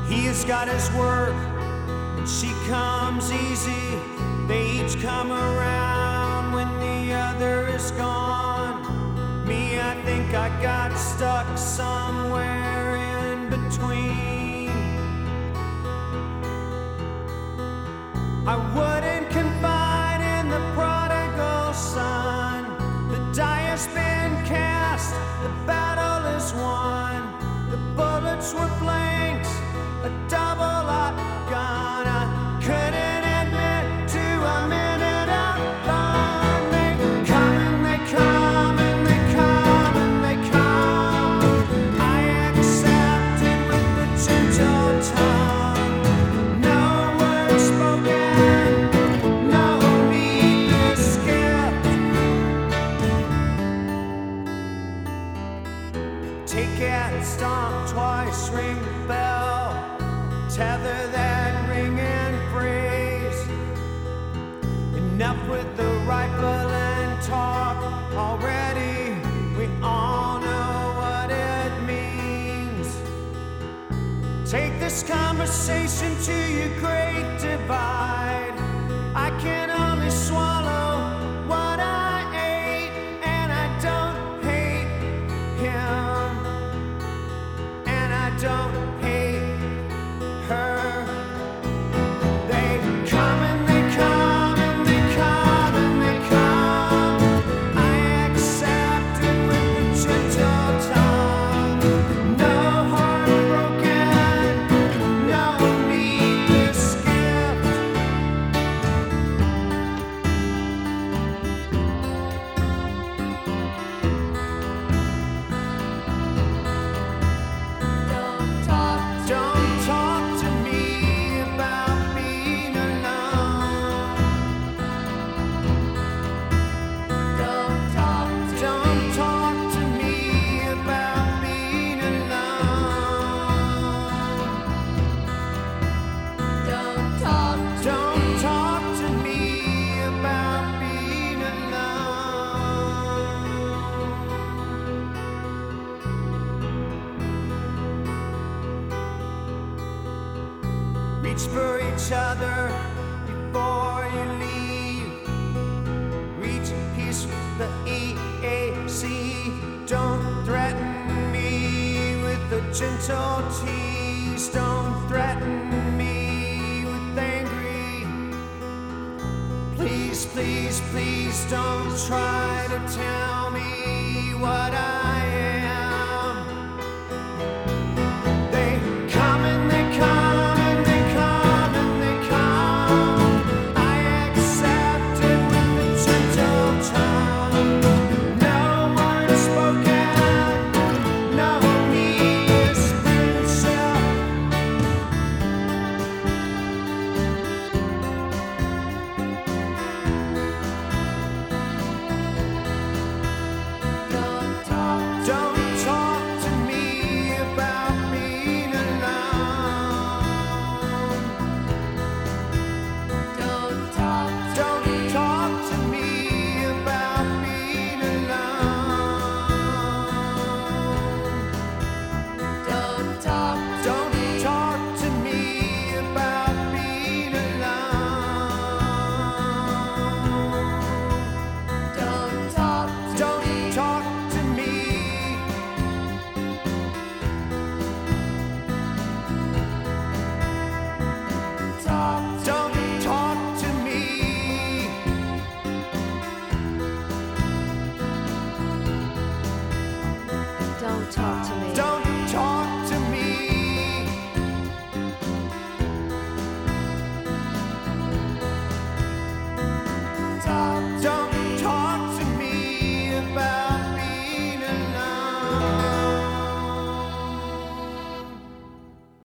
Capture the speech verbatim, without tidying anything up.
He's got his work, and she comes easy. They each come around when the other is gone. Me, I think I got stuck somewhere in between. I wouldn't confide in the prodigal son. The die has been cast, the battle is won. The bullets were blanks, a double up gun. I couldn't admit to a minute alone. They come and they come and they come and they come. I accept it with the gentle tongue. No words spoken, no needless gift. Take it, stomp twice, ring the bell. Tether that ring and phrase. Enough with the rifle and talk already. We all know what it means. Take this conversation to your great divide. I can only swallow what I ate, and I don't hate him, and I don't hate her. They come and they come and they come and they come. I accept it with the gentle tongue. No heart broken, no needless gift. Don't talk, Don't talk to me about being alone. don't talk, Don't talk to me about being alone. don't talk, Don't talk to me about being alone. Reach for each other before you leave. Reach peace with the E A C. Don't threaten me with a gentle tease. Don't threaten me with angry. Please, please, please don't try to tell me what I